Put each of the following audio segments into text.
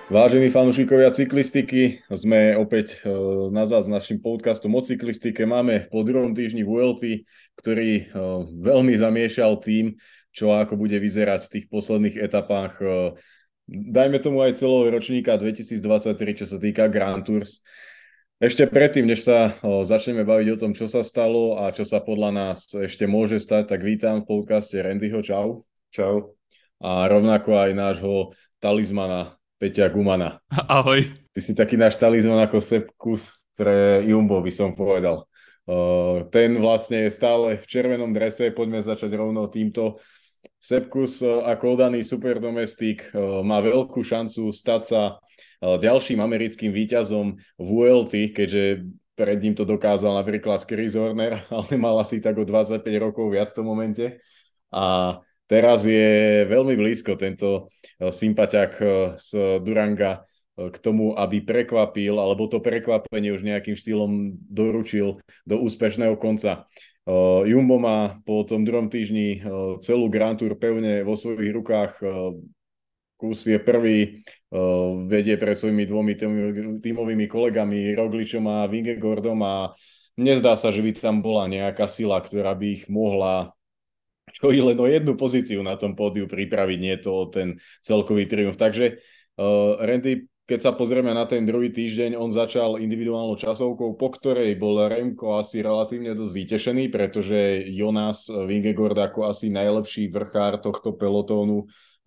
Vážení fanúšikovia cyklistiky, sme opäť nazad s našim podcastom o cyklistike. Máme po druhom týždni VLT, ktorý veľmi zamiešal tým, čo ako bude vyzerať v tých posledných etapách. Dajme tomu aj celého ročníka 2023, čo sa týka Grand Tours. Ešte predtým, než sa začneme baviť o tom, čo sa stalo a čo sa podľa nás ešte môže stať, tak vítam v podcaste Randyho. Čau. Čau. A rovnako aj nášho talizmana Peťa Gumana. Ahoj. Ty si taký náš talizman ako Sepp Kuss pre Jumbo, by som povedal. Ten vlastne je stále v červenom drese, poďme začať rovno týmto. Sepp Kuss ako oddaný superdomestik má veľkú šancu stať sa ďalším americkým víťazom v VLT, keďže pred ním to dokázal napríklad Chris Horner, ale mal asi tak o 25 rokov viac v tom momente. A teraz je veľmi blízko tento sympaťák z Duranga k tomu, aby prekvapil, alebo to prekvapenie už nejakým štýlom doručil do úspešného konca. Jumbo má po tom druhom týždni celú Grand Tour pevne vo svojich rukách. Kus je prvý, vedie pre svojimi dvomi tímovými kolegami Rogličom a Vingegordom a nezdá sa, že by tam bola nejaká sila, ktorá by ich mohla čo i len o jednu pozíciu na tom pódiu pripraviť, nie to o ten celkový triumf. Takže Randy, keď sa pozrieme na ten druhý týždeň, on začal individuálnou časovkou, po ktorej bol Remko asi relatívne dosť vytešený, pretože Jonas Vingegaard ako asi najlepší vrchár tohto pelotónu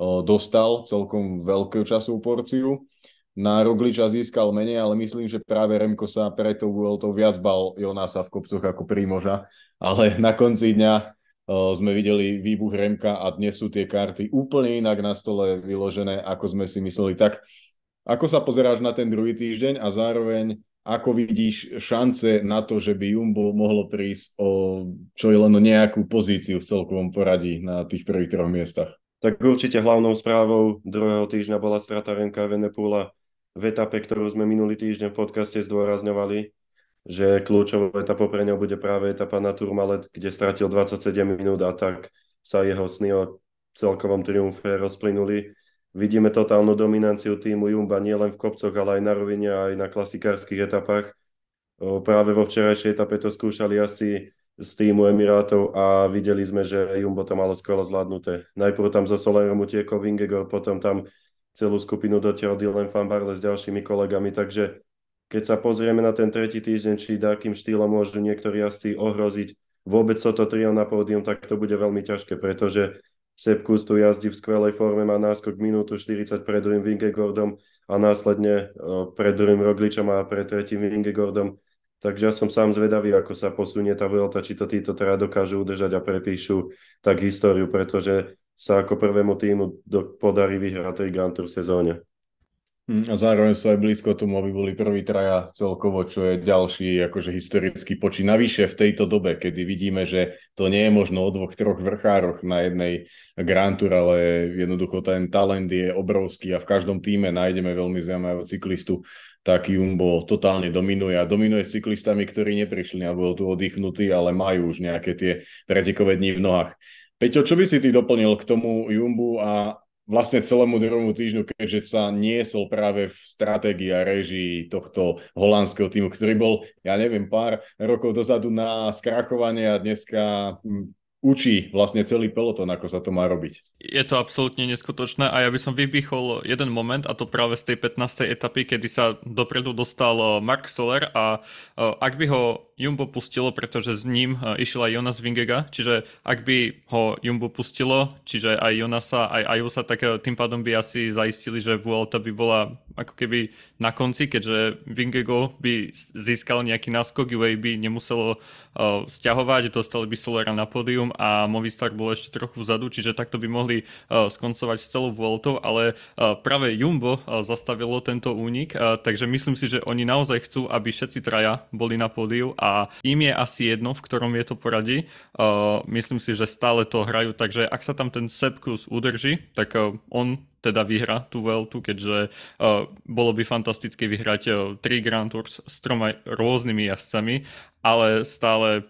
dostal celkom veľkú časovú porciu. Na Rogliča získal menej, ale myslím, že práve Remko sa pre tou Vueltou viac bal Jonasa v kopcoch ako Primoža. Ale na konci dňa sme videli výbuch Remka a dnes sú tie karty úplne inak na stole vyložené, ako sme si mysleli. Tak ako sa pozeráš na ten druhý týždeň a zároveň ako vidíš šance na to, že by Jumbo mohlo prísť o čo je len nejakú pozíciu v celkovom poradí na tých prvých troch miestach? Tak určite hlavnou správou druhého týždňa bola strata Remka Evenepoela v etape, ktorú sme minulý týždeň v podcaste zdôrazňovali, že kľúčovou etapou pre ňou bude práve etapa na Tourmalet, kde stratil 27 minút a tak sa jeho sny o celkovom triumfe rozplynuli. Vidíme totálnu dominanciu týmu Jumba nielen v kopcoch, ale aj na rovine, aj na klasikárskych etapách. Práve vo včerajšej etape to skúšali asi z týmu Emirátov a videli sme, že Jumbo to malo skoro zvládnuté. Najprv tam zo Solerom utiekol Vingegaard, potom tam celú skupinu dotiaľ Dylan van Baarle s ďalšími kolegami, takže keď sa pozrieme na ten tretí týždeň, či akým štýlom môžu niektorí jazdci ohroziť vôbec toto trio na pódium, tak to bude veľmi ťažké, pretože Sepp Kuss tu jazdí v skvelej forme, má náskok minútu 40 pred druhým Vingegaardom a následne pred druhým Rogličom a pred tretím Vingegaardom. Takže ja som sám zvedavý, ako sa posunie tá Vuelta, či to títo teda dokážu udržať a prepíšu tak históriu, pretože sa ako prvému týmu podarí vyhrať 3 Grand Tour v sezóne. A zároveň sú aj blízko tomu, aby boli prví traja celkovo, čo je ďalší akože historický počin. Navyše v tejto dobe, kedy vidíme, že to nie je možno o dvoch, troch vrchároch na jednej Grand Tour, ale jednoducho ten talent je obrovský a v každom týme nájdeme veľmi zaujímavého cyklistu, tak Jumbo totálne dominuje a dominuje s cyklistami, ktorí neprišli na Vueltu oddychnutí, ale majú už nejaké tie pretekové dni v nohách. Peťo, čo by si ty doplnil k tomu Jumbu a vlastne celému druhému týždňu, keďže sa niesol práve v stratégii a réžii tohto holandského týmu, ktorý bol, ja neviem, pár rokov dozadu na skrachovanie a dneska učí vlastne celý peloton, ako sa to má robiť. Je to absolútne neskutočné a ja by som vypichol jeden moment a to práve z tej 15. etapy, kedy sa dopredu dostal Mark Soler a ak by ho Jumbo pustilo, pretože s ním išiel aj Jonas Vingegaard, čiže ak by ho Jumbo pustilo, čiže aj Jonasa, aj Ajusa, tak tým pádom by asi zaistili, že Vuelta by bola ako keby na konci, keďže Vingegaard by získal nejaký náskok, UAE nemuselo stiahovať, dostali by Solera na pódium a Movistar bol ešte trochu vzadu, čiže takto by mohli skoncovať s celou Vueltou, ale práve Jumbo zastavilo tento únik, takže myslím si, že oni naozaj chcú, aby všetci traja boli na pódiu a im je asi jedno, v ktorom je to poradí. Myslím si, že stále to hrajú, takže ak sa tam ten Sepp Kuss udrží, tak on teda vyhra tú Vueltu, keďže bolo by fantastické vyhrať 3 Grand Tours s 3 rôznymi jazdcami, ale stále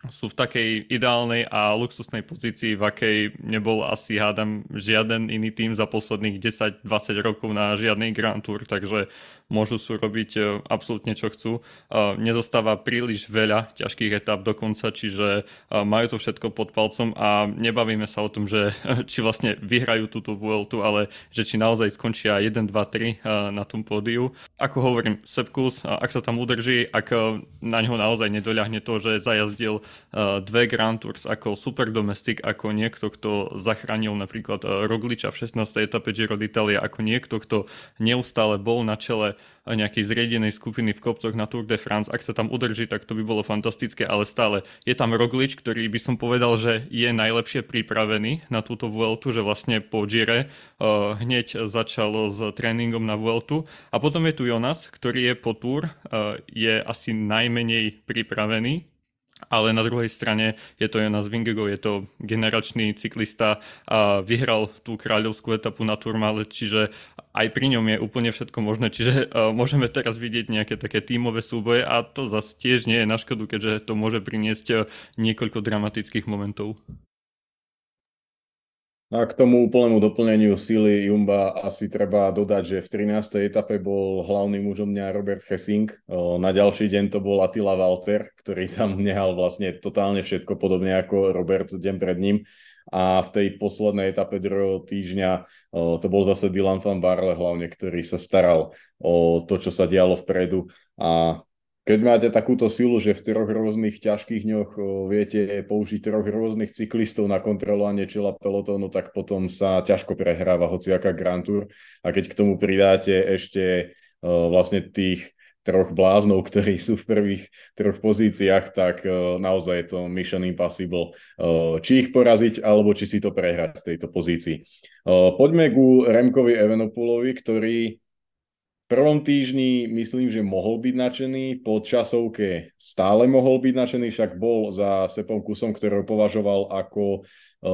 sú v takej ideálnej a luxusnej pozícii, v akej nebol asi, hádam, žiaden iný tým za posledných 10-20 rokov na žiadnej Grand Tour, takže môžu sú robiť absolútne čo chcú. Nezostáva príliš veľa ťažkých etap dokonca, čiže majú to všetko pod palcom a nebavíme sa o tom, že či vlastne vyhrajú túto Vueltu, ale že či naozaj skončia 1, 2, 3 na tom pódiu. Ako hovorím, Sepp Kuss, ak sa tam udrží, ak na ňo naozaj nedoľahne to, že zajazdil dve Grand Tours ako super domestik, ako niekto, kto zachránil napríklad Rogliča v 16. etape Giro d'Italia, ako niekto, kto neustále bol na čele nejakej zriedenej skupiny v kopcoch na Tour de France. Ak sa tam udrží, tak to by bolo fantastické, ale stále je tam Roglič, ktorý by som povedal, že je najlepšie pripravený na túto Vueltu, že vlastne po Gire hneď začal s tréningom na Vueltu. A potom je tu Jonas, ktorý je po Tour, je asi najmenej pripravený, ale na druhej strane je to Jonas Vingegaard, je to generačný cyklista a vyhral tú kráľovskú etapu na Tourmalet, čiže aj pri ňom je úplne všetko možné, čiže môžeme teraz vidieť nejaké také tímové súboje a to zase tiež nie je na škodu, keďže to môže priniesť niekoľko dramatických momentov. A k tomu úplnému doplneniu síly Jumba asi treba dodať, že v 13. etape bol hlavným mužom dňa Robert Hessing. Na ďalší deň to bol Attila Walter, ktorý tam nehal vlastne totálne všetko, podobne ako Robert deň pred ním. A v tej poslednej etape druhého týždňa to bol zase Dylan van Baarle hlavne, ktorý sa staral o to, čo sa dialo vpredu. A keď máte takúto silu, že v troch rôznych ťažkých dňoch viete použiť troch rôznych cyklistov na kontrolovanie čela pelotónu, tak potom sa ťažko prehráva hociaká Grand Tour. A keď k tomu pridáte ešte vlastne tých troch bláznov, ktorí sú v prvých troch pozíciách, tak naozaj je to mission impossible. Či ich poraziť, alebo či si to prehrať v tejto pozícii. Poďme ku Remkovi Evenepoelovi, ktorý v prvom týždni myslím, že mohol byť nadšený, po časovke stále mohol byť nadšený, však bol za Seppom Kussom, ktorého považoval ako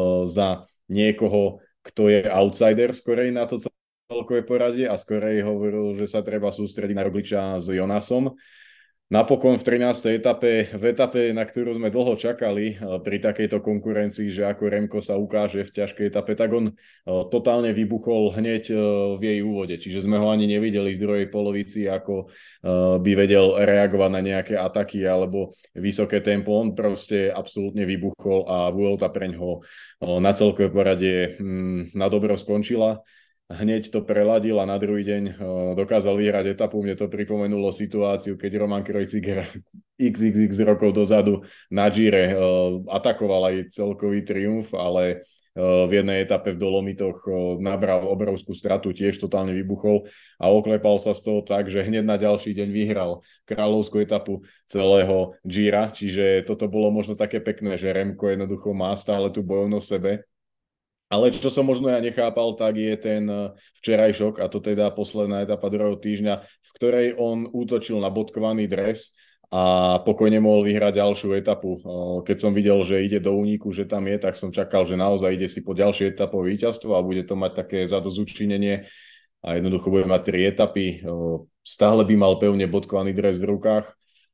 za niekoho, kto je outsider skorej na to celkové poradie a skorej hovoril, že sa treba sústrediť na Rogliča s Jonasom. Napokon v 13. etape, v etape, na ktorú sme dlho čakali pri takejto konkurencii, že ako Remko sa ukáže v ťažkej etape, tak on totálne vybuchol hneď v jej úvode. Čiže sme ho ani nevideli v druhej polovici, ako by vedel reagovať na nejaké ataky alebo vysoké tempo. On proste absolútne vybuchol a Vuelta preňho na celkové poradie na dobro skončila. Hneď to preladil a na druhý deň dokázal vyhrať etapu. Mne to pripomenulo situáciu, keď Roman Kreuziger xxx rokov dozadu na Gire atakoval aj celkový triumf, ale v jednej etape v Dolomitoch nabral obrovskú stratu, tiež totálne vybuchol a oklepal sa z toho tak, že hneď na ďalší deň vyhral kráľovskú etapu celého Gira, čiže toto bolo možno také pekné, že Remko jednoducho má stále tú bojovnosť v sebe. Ale čo som možno ja nechápal, tak je ten včerajšok, a to teda posledná etapa druhého týždňa, v ktorej on útočil na bodkovaný dres a pokojne mohol vyhrať ďalšiu etapu. Keď som videl, že ide do úniku, že tam je, tak som čakal, že naozaj ide si po ďalšie etapové víťazstvo a bude to mať také zadosťučinenie a jednoducho bude mať 3 etapy. Stále by mal pevne bodkovaný dres v rukách,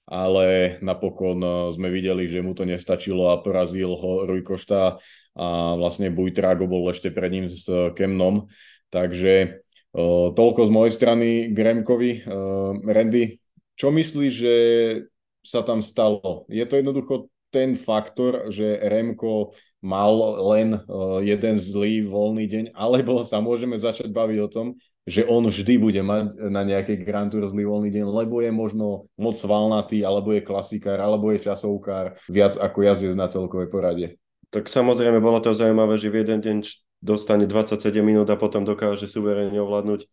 ale napokon sme videli, že mu to nestačilo a porazil ho Rui Costa a vlastne Buitrago bol ešte pred ním s Kemnom. Takže toľko z mojej strany k Remkovi. Randy, čo myslíš, že sa tam stalo? Je to jednoducho ten faktor, že Remko mal len jeden zlý voľný deň, alebo sa môžeme začať baviť o tom, že on vždy bude mať na nejakej Grand Tour zlý voľný deň, lebo je možno moc svalnatý, alebo je klasikár, alebo je časovkár, viac ako jazdec na celkovej porade. Tak samozrejme bolo to zaujímavé, že v jeden deň dostane 27 minút a potom dokáže suverene ovládnuť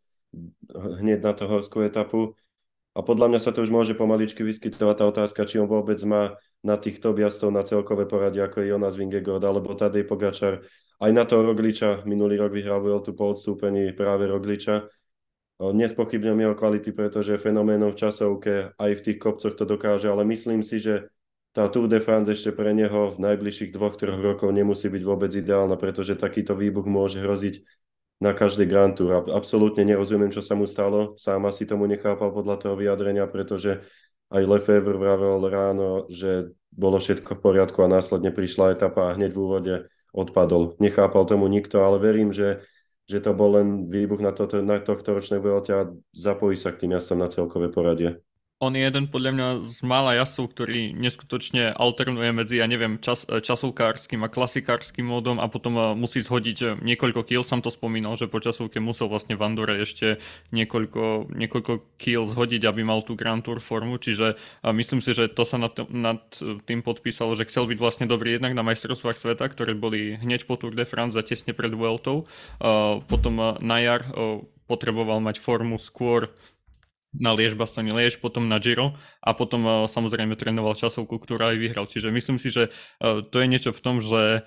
hneď na to horskú etapu. A podľa mňa sa to už môže pomaličky vyskytovať tá otázka, či on vôbec má na tých top jazdcov na celkové poradie, ako je Jonas Vingegaard alebo Tadej Pogačar. Aj na toho Rogliča minulý rok vyhral Vueltu po odstúpení práve Rogliča. Nespochybňujem jeho kvality, pretože je fenoménom v časovke, aj v tých kopcoch to dokáže, ale myslím si, že tá Tour de France ešte pre neho v najbližších 2-3 rokov nemusí byť vôbec ideálna, pretože takýto výbuch môže hroziť na každej Grand Tour. Absolútne nerozumiem, čo sa mu stalo. Sám asi tomu nechápal podľa toho vyjadrenia, pretože aj Lefebvre vravel ráno, že bolo všetko v poriadku a následne prišla etapa a hneď v úvode odpadol. Nechápal tomu nikto, ale verím, že to bol len výbuch na tohto ročnej Vuelte a zapojí sa k tým jazdcom na celkové poradie. On je jeden podľa mňa z mála jazdcov, ktorý neskutočne alternuje medzi, ja neviem, časovkárskym a klasikárskym módom a potom musí zhodiť niekoľko kýl. Sam to spomínal, že po časovke musel vlastne v Andore ešte niekoľko kýl zhodiť, aby mal tú Grand Tour formu, čiže myslím si, že to sa nad tým podpísalo, že chcel byť vlastne dobrý jednak na majstrovstvách sveta, ktoré boli hneď po Tour de France a tesne pred Vueltou. Potom na jar potreboval mať formu skôr na Liež-Bastogne-Liež, potom na Giro a potom samozrejme trénoval časovku, ktorá aj vyhral. Čiže myslím si, že to je niečo v tom, že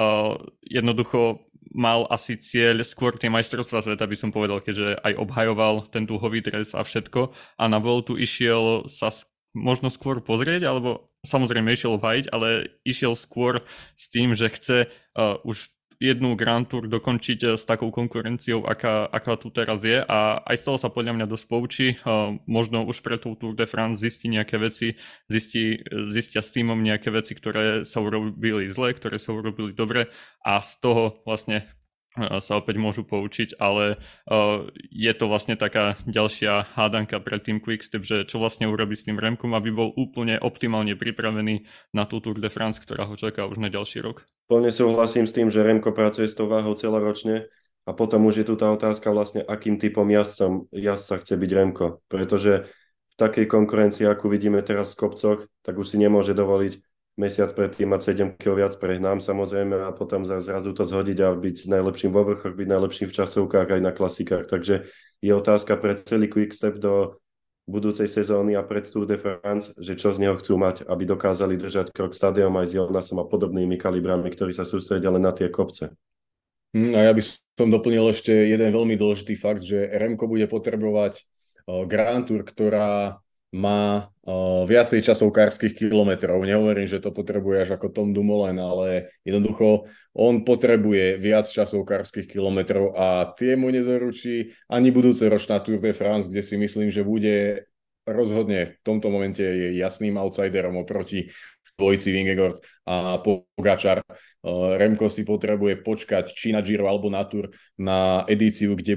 jednoducho mal asi cieľ skôr tie majstrovstvá sveta, by som povedal, keďže aj obhajoval ten dúhový dres a všetko a na Vueltu išiel sa možno skôr pozrieť, alebo samozrejme išiel obhajiť, ale išiel skôr s tým, že chce už jednu Grand Tour dokončiť s takou konkurenciou, aká tu teraz je a aj z toho sa podľa mňa dosť poučí. Možno už pre tú Tour de France zistí nejaké veci, zistia s týmom nejaké veci, ktoré sa urobili zle, ktoré sa urobili dobre a z toho vlastne sa opäť môžu poučiť, ale je to vlastne taká ďalšia hádanka pre tým Quickstep, že čo vlastne urobí s tým Remkom, aby bol úplne optimálne pripravený na tú Tour de France, ktorá ho čaká už na ďalší rok. Plne súhlasím s tým, že Remko pracuje s tou váhou celoročne a potom už je tu tá otázka vlastne, akým typom jazdca chce byť Remko, pretože v takej konkurencii, akú vidíme teraz v kopcoch, tak už si nemôže dovoliť mesiac predtým mať 7 kg viac prehnám samozrejme a potom zrazu to zhodiť a byť najlepším vo vrchoch, byť najlepším v časovkách aj na klasikách. Takže je otázka pre celý Quickstep do budúcej sezóny a pred Tour de France, že čo z neho chcú mať, aby dokázali držať krok s Tadejom aj s Jonasom a podobnými kalibrami, ktorí sa sústredia len na tie kopce. A ja by som doplnil ešte jeden veľmi dôležitý fakt, že Remko bude potrebovať Grand Tour, ktorá má viacej časovkárskych kilometrov. Nehovorím, že to potrebuje až ako Tom Dumoulin, ale jednoducho on potrebuje viac časovkárskych kilometrov a tie mu nedoručí ani budúce ročná Tour de France, kde si myslím, že bude rozhodne v tomto momente je jasným outsiderom oproti dvojici Vingegaard a Pogačar. Remko si potrebuje počkať či na Giro alebo na Tour na edíciu, kde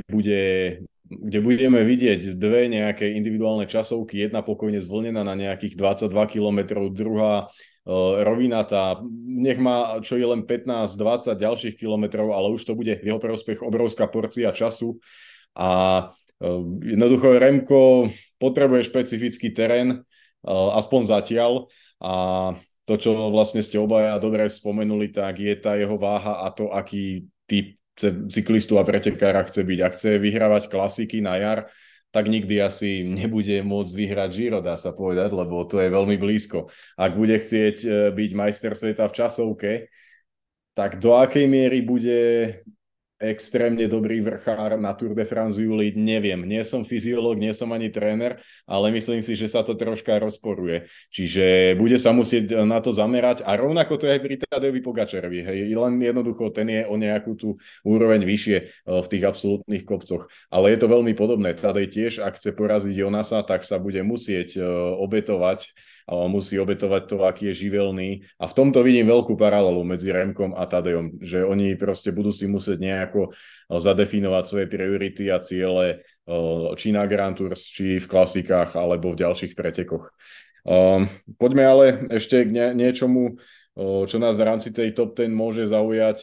budeme vidieť dve nejaké individuálne časovky, jedna pokojne zvlnená na nejakých 22 km, druhá rovinatá, nech má čo je len 15-20 ďalších kilometrov, ale už to bude v jeho prospech obrovská porcia času a jednoducho Remko potrebuje špecifický terén, aspoň zatiaľ a to, čo vlastne ste obaja dobre spomenuli, tak je tá jeho váha a to, aký typ cyklistu a pretekára chce byť. Ak chce vyhrávať klasiky na jar, tak nikdy asi nebude môcť vyhrať Giro, dá sa povedať, lebo to je veľmi blízko. Ak bude chcieť byť majster sveta v časovke, tak do akej miery bude extrémne dobrý vrchár na Tour de France v júli, neviem. Nie som fyziológ, nie som ani tréner, ale myslím si, že sa to troška rozporuje. Čiže bude sa musieť na to zamerať a rovnako to je aj pri Tadejovi Pogačarovi. Hej. Len jednoducho ten je o nejakú tú úroveň vyššie v tých absolútnych kopcoch. Ale je to veľmi podobné. Tadej tiež, ak chce poraziť Jonasa, tak sa bude musieť obetovať a musí obetovať to, aký je živelný. A v tomto vidím veľkú paralelu medzi Remkom a Tadejom, že oni proste budú si musieť nejako zadefinovať svoje priority a ciele či na Grand Tours, či v klasikách, alebo v ďalších pretekoch. Poďme ale ešte k niečomu, čo nás v rámci tej top 10 môže zaujať.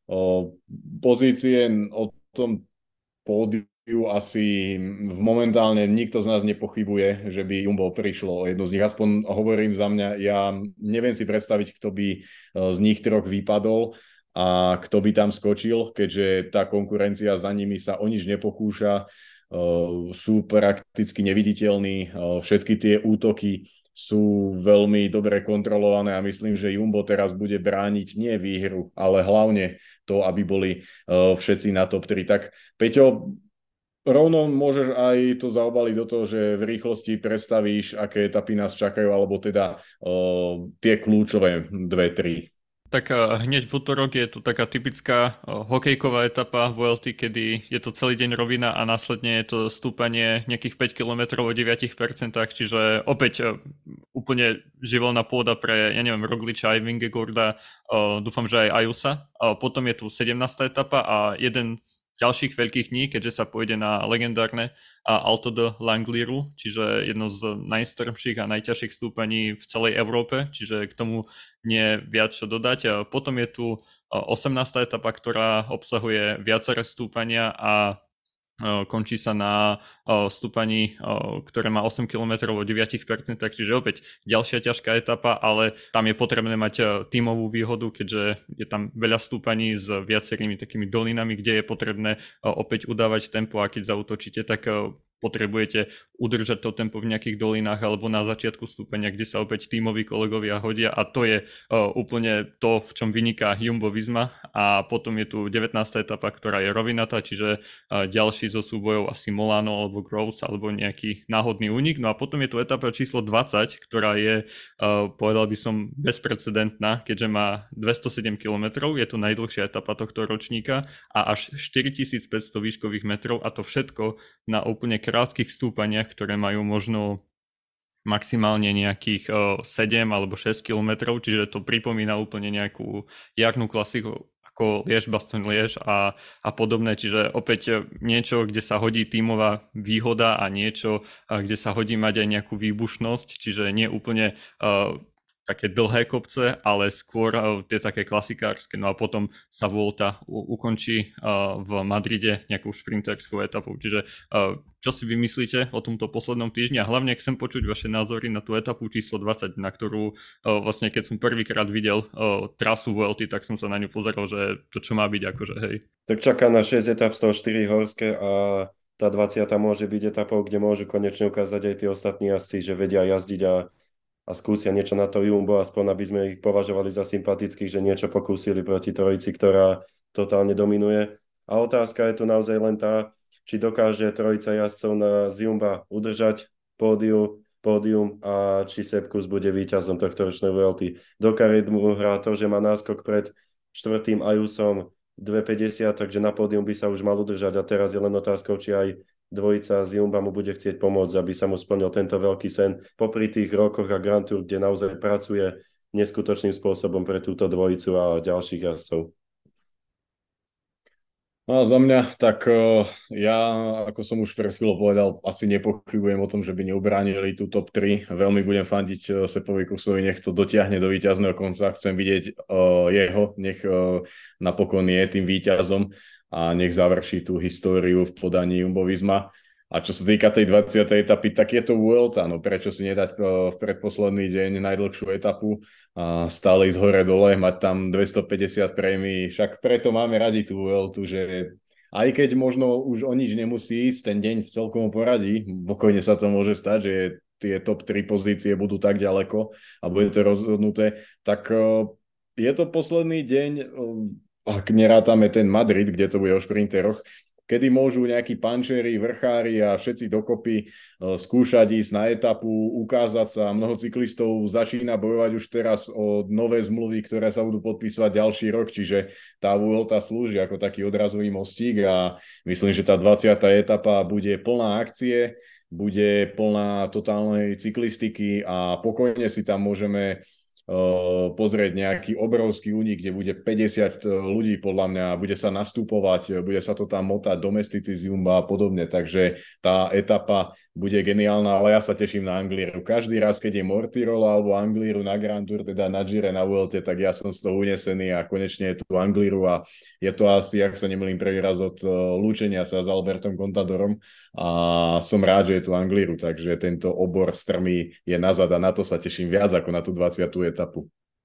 Pozície o tom pódiu asi momentálne nikto z nás nepochybuje, že by Jumbo prišlo o jednu z nich. Aspoň hovorím za mňa, ja neviem si predstaviť, kto by z nich troch vypadol a kto by tam skočil, keďže tá konkurencia za nimi sa o nič nepokúša, sú prakticky neviditeľní, všetky tie útoky sú veľmi dobre kontrolované a myslím, že Jumbo teraz bude brániť nie výhru, ale hlavne to, aby boli všetci na top 3. Tak Peťo, rovno môžeš aj to zaobaliť do toho, že v rýchlosti predstavíš, aké etapy nás čakajú, alebo teda tie kľúčové 2-3. Tak hneď v utorok je tu taká typická hokejková etapa Vuelty, kedy je to celý deň rovina a následne je to stúpanie nejakých 5 km o 9%, čiže opäť úplne živelná pôda pre, ja neviem, Rogliča aj Vingegaarda, dúfam, že aj Ajusa. Potom je tu 17. etapa a jeden z ďalších veľkých dní, keďže sa pôjde na legendárne Alto de Langliru, čiže jedno z najstrmších a najťažších stúpaní v celej Európe, čiže k tomu nie viac čo dodať. Potom je tu 18. etapa, ktorá obsahuje viaceré stúpania a končí sa na stúpaní, ktoré má 8 km o 9%, čiže opäť ďalšia ťažká etapa, ale tam je potrebné mať tímovú výhodu, keďže je tam veľa stúpaní s viacerými takými dolinami, kde je potrebné opäť udávať tempo a keď zaútočíte, tak potrebujete udržať to tempo v nejakých dolinách alebo na začiatku stúpenia, kde sa opäť tímoví kolegovia hodia a to je úplne to, v čom vyniká Jumbo Visma a potom je tu 19. etapa, ktorá je rovinatá, čiže ďalší zo súbojov asi Molano alebo Groves alebo nejaký náhodný únik. No a potom je tu etapa číslo 20, ktorá je, povedal by som, bezprecedentná, keďže má 207 km, je to najdlhšia etapa tohto ročníka a až 4500 výškových metrov a to všetko na úplne krátkych stúpaniach, ktoré majú možno maximálne nejakých 7 alebo 6 km, čiže to pripomína úplne nejakú jarnú klasiku ako Liège-Bastogne-Liège a podobné, čiže opäť niečo, kde sa hodí tímová výhoda a niečo, kde sa hodí mať aj nejakú výbušnosť, čiže nie úplne také dlhé kopce, ale skôr tie také klasikárske. No a potom sa Vuelta ukončí v Madride nejakou šprinterskou etapou. Čiže čo si vymyslíte o tomto poslednom týždni? A hlavne chcem počuť vaše názory na tú etapu číslo 20, na ktorú vlastne keď som prvýkrát videl trasu Vuelty, tak som sa na ňu pozeral, že to čo má byť akože hej. Tak čaká na 6 etap, z toho 4 horské a tá 20 môže byť etapou, kde môžu konečne ukázať aj tí ostatní jazdci, že vedia jazdiť a skúsia niečo na to Jumbo, aspoň aby sme ich považovali za sympatických, že niečo pokúsili proti trojici, ktorá totálne dominuje. A otázka je tu naozaj len tá, či dokáže trojica jazdcov z Jumba udržať pódium a či Sepp Kuss bude víťazom tohto ročnej Vuelty. Do kariet mu hrá to, že má náskok pred 4. Ajusom 2,50, takže na pódium by sa už mal udržať a teraz je len otázkou, či aj dvojica z Jumba mu bude chcieť pomôcť, aby sa mu splnil tento veľký sen popri tých rokoch a Grand Tour, kde naozaj pracuje neskutočným spôsobom pre túto dvojicu a ďalších jazdcov. No za mňa, tak ja, ako som už pred chvíľou povedal, asi nepochybujem o tom, že by neubránili tú top 3. Veľmi budem fandiť Seppovi Kussovi, nech to dotiahne do víťazného konca. Chcem vidieť jeho, nech napokon je tým víťazom a nech završí tú históriu v podaní Jumbo Visma. A čo sa týka tej 20. etapy, tak je to Vuelta, no prečo si nedať v predposledný deň najdlhšiu etapu a stále ísť hore-dole, mať tam 250 prémií, však preto máme radi tú Vueltu, že aj keď možno už o nič nemusí ísť ten deň v celkovom poradí, pokojne sa to môže stať, že tie top 3 pozície budú tak ďaleko a bude to rozhodnuté, tak je to posledný deň, ak nerátame ten Madrid, kde to bude o šprinteroch, kedy môžu nejakí pančeri, vrchári a všetci dokopy skúšať ísť na etapu, ukázať sa. Mnoho cyklistov začína bojovať už teraz o nové zmluvy, ktoré sa budú podpísať ďalší rok, čiže tá Vuelta slúži ako taký odrazový mostík a myslím, že tá 20. etapa bude plná akcie, bude plná totálnej cyklistiky a pokojne si tam môžeme pozrieť nejaký obrovský únik, kde bude 50 ľudí podľa mňa, bude sa nastupovať, bude sa to tam motať do Mysticizum a podobne, takže tá etapa bude geniálna, ale ja sa teším na Anglíru. Každý raz, keď je Mortirola alebo Anglíru na Grand Tour, teda na Gire, na Vuelte, tak ja som z toho unesený a konečne je tu Anglíru a je to asi, ak sa nemýlim, prvý raz od lúčenia sa s Albertom Contadorom a som rád, že je tu Anglíru, takže tento obor strmý je nazad a na to sa teším viac ako na tú 20. etapu.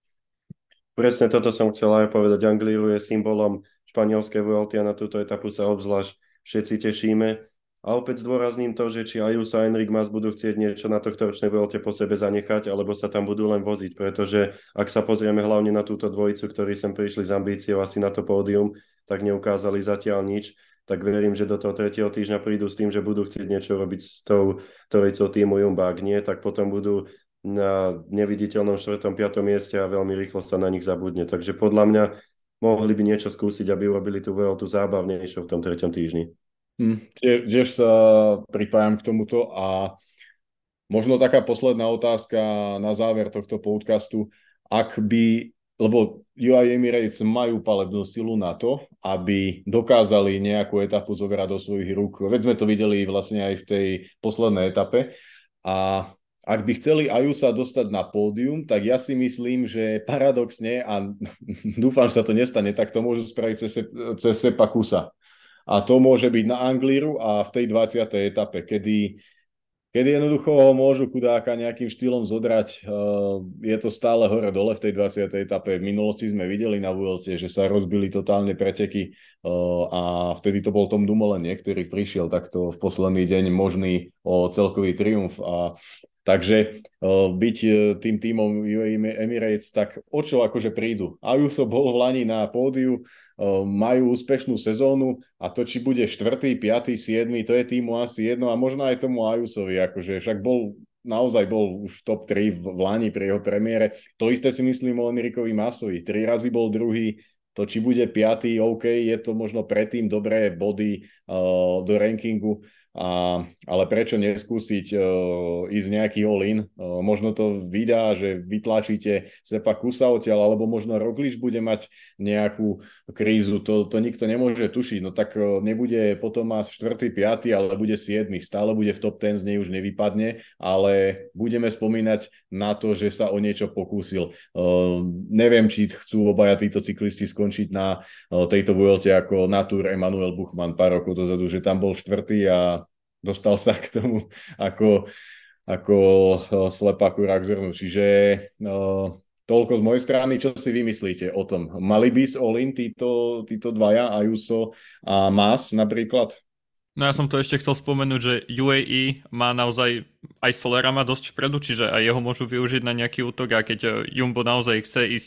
Presne toto som chcel aj povedať. Anglíru je symbolom španielskej Vuelty a na túto etapu sa obzvlášť všetci tešíme. A opäť zdôrazním to, že či Ayuso a Enric Mas budú chcieť niečo na tohto ročnej Vuelte po sebe zanechať, alebo sa tam budú len voziť, pretože ak sa pozrieme hlavne na túto dvojicu, ktorí sem prišli s ambíciou asi na to pódium, tak neukázali zatiaľ nič. Tak verím, že do toho 3. týždňa prídu s tým, že budú chcieť niečo robiť s tou trojicou týmu Jumbo. Ak nie, tak potom budú na neviditeľnom 4. 5. mieste a veľmi rýchlo sa na nich zabudne. Takže podľa mňa mohli by niečo skúsiť, aby urobili tú Vueltu zábavnejšou v tom 3. týždni. Tiež sa pripájam k tomuto a Možno taká posledná otázka na záver tohto podcastu. Ak by, lebo UAE Emirates majú palebnú silu na to, aby dokázali nejakú etapu zobrať do svojich rúk. Veď sme to videli vlastne aj v tej poslednej etape. A ak by chceli Ajusa dostať na pódium, tak ja si myslím, že paradoxne, a dúfam, že sa to nestane, tak to môžu spraviť cez Sepa Kusa. A to môže byť na Anglíru a v tej 20. etape, kedy jednoducho ho môžu chudáka nejakým štýlom zodrať. Je to stále hore-dole v tej 20. etape. V minulosti sme videli na Vuelte, že sa rozbili totálne preteky a vtedy to bol Tom Dumoulin, ktorý prišiel takto v posledný deň možný o celkový triumf. Takže byť tým tímom UAE Emirates, tak o čo akože prídu? Ayuso bol v Lani na pódiu, majú úspešnú sezónu a to, či bude 4., 5., 7., to je týmu asi jedno a možno aj tomu Ayusovi, akože však naozaj bol už top 3 v Lani pri jeho premiére. To isté si myslím o Enricovi Masovi. 3 razy bol druhý, to, či bude 5., OK, je to možno predtým dobré body do rankingu, ale prečo neskúsiť ísť nejaký all-in? Možno to vydá, že vytlačíte Sepa Kusa odtiaľ, alebo možno Roglič bude mať nejakú krízu, to nikto nemôže tušiť. No tak nebude potom až 4., 5., ale bude 7., stále bude v top 10, z nej už nevypadne, ale budeme spomínať na to, že sa o niečo pokúsil. Neviem, či chcú obaja títo cyklisti skončiť na tejto Vuelte ako na Tour Emanuel Buchmann pár rokov dozadu, že tam bol 4. a dostal sa k tomu ako slepá kura k zrnu. Čiže toľko z mojej strany. Čo si vymyslíte o tom? Mali by ísť all-in títo dvaja, Ayuso a Mas napríklad? No ja som to ešte chcel spomenúť, že UAE má naozaj aj Solera má dosť vpredu, čiže aj jeho môžu využiť na nejaký útok a keď Jumbo naozaj chce ísť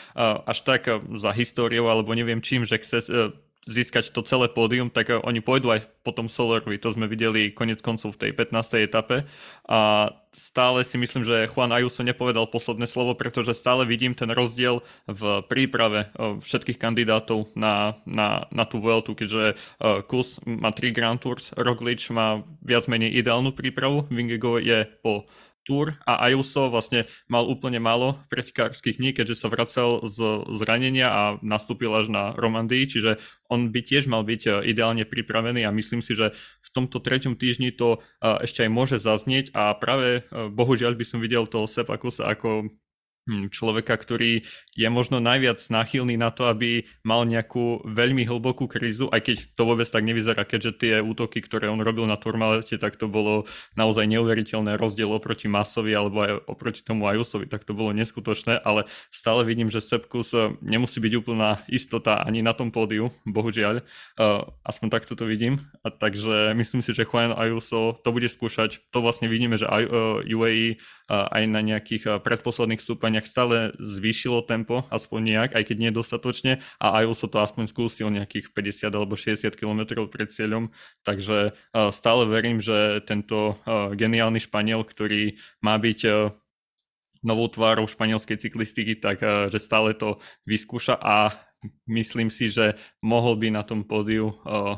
až tak za históriou alebo neviem čím, že chce získať to celé pódium, tak oni pôjdu aj potom Solerovi. To sme videli konec koncov v tej 15. etape a stále si myslím, že Juan Ayuso nepovedal posledné slovo, pretože stále vidím ten rozdiel v príprave všetkých kandidátov na tú Vueltu, keďže Kus má 3 Grand Tours, Roglič má viac menej ideálnu prípravu, Vingegaard je po Tour a Ayuso vlastne mal úplne málo pretekárskych dní, keďže sa vracal z zranenia a nastúpil až na Romandii, čiže on by tiež mal byť ideálne pripravený a myslím si, že v tomto 3. týždni to ešte aj môže zaznieť a práve bohužiaľ by som videl toho Sepa Kusa ako človeka, ktorý je možno najviac náchylný na to, aby mal nejakú veľmi hlbokú krízu, aj keď to vôbec tak nevyzerá, keďže tie útoky, ktoré on robil na Tourmalete, tak to bolo naozaj neuveriteľné rozdiel oproti Masovi alebo aj oproti tomu Ayusovi, tak to bolo neskutočné, ale stále vidím, že Sepp Kuss nemusí byť úplná istota ani na tom pódiu, bohužiaľ, aspoň takto to vidím, a takže myslím si, že Juan Ayuso to bude skúšať, to vlastne vidíme, že UAE aj na nejakých predposledných stúpaniach stále zvýšilo tempo, aspoň nejak, aj keď nie dostatočne a Ayuso to aspoň skúsil nejakých 50 alebo 60 km pred cieľom, takže stále verím, že tento geniálny Španiel, ktorý má byť novou tvárou španielskej cyklistiky, tak že stále to vyskúša a myslím si, že mohol by na tom pódiu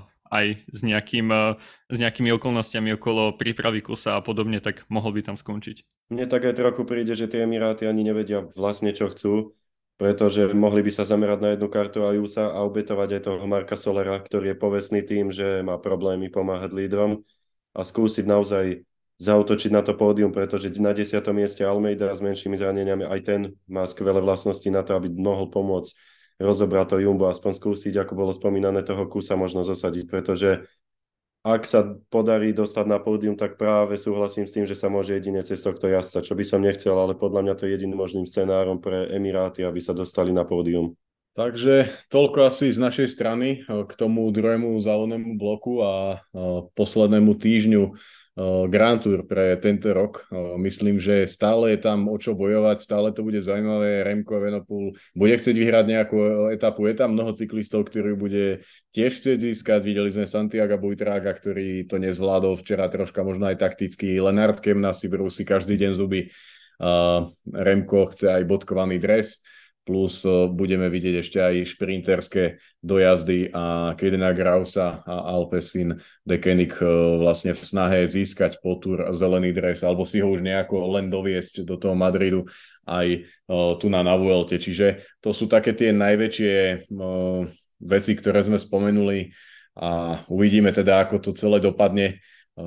aj s nejakými okolnostiami okolo prípravy Kusa a podobne, tak mohol by tam skončiť. Mne tak aj trochu príde, že tie Emiráty ani nevedia vlastne, čo chcú, pretože mohli by sa zamerať na jednu kartu Ayusa a obetovať aj toho Marka Solera, ktorý je povestný tým, že má problémy pomáhať lídrom a skúsiť naozaj zaútočiť na to pódium, pretože na 10. mieste Almeida s menšími zraneniami aj ten má skvelé vlastnosti na to, aby mohol pomôcť rozobrať to Jumbo, aspoň skúsiť, ako bolo spomínané, toho Kusa možno zosadiť, pretože ak sa podarí dostať na pódium, tak práve súhlasím s tým, že sa môže jedine cez tohto jazda, čo by som nechcel, ale podľa mňa to je jediným možným scenárom pre Emiráty, aby sa dostali na pódium. Takže toľko asi z našej strany k tomu druhému závodnému bloku a poslednému týždňu Grand Tour pre tento rok. Myslím, že stále je tam o čo bojovať, stále to bude zaujímavé. Remco Evenepoel bude chcieť vyhrať nejakú etapu. Je tam mnoho cyklistov, ktorí bude tiež chcieť získať. Videli sme Santiaga Buitraga, ktorý to nezvládol včera troška možno aj takticky. Lennart Kemna si brúsi každý deň zuby. Remco chce aj bodkovaný dres. plus budeme vidieť ešte aj šprinterské dojazdy a Cadena Grausa a Alpecin Deceuninck vlastne v snahe získať po Tour zelený dres alebo si ho už nejako len doviesť do toho Madridu aj tu na Vuelte. Čiže to sú také tie najväčšie veci, ktoré sme spomenuli a uvidíme teda, ako to celé dopadne.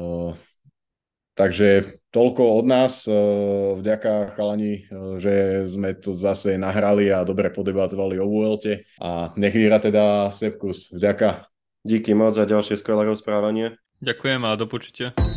Takže toľko od nás. Vďaka chalani, že sme to zase nahrali a dobre podebatovali o Vuelte. A nech vyhrá teda Sepp Kuss. Vďaka. Díky moc za ďalšie skvelé rozprávanie. Ďakujem a do počutia.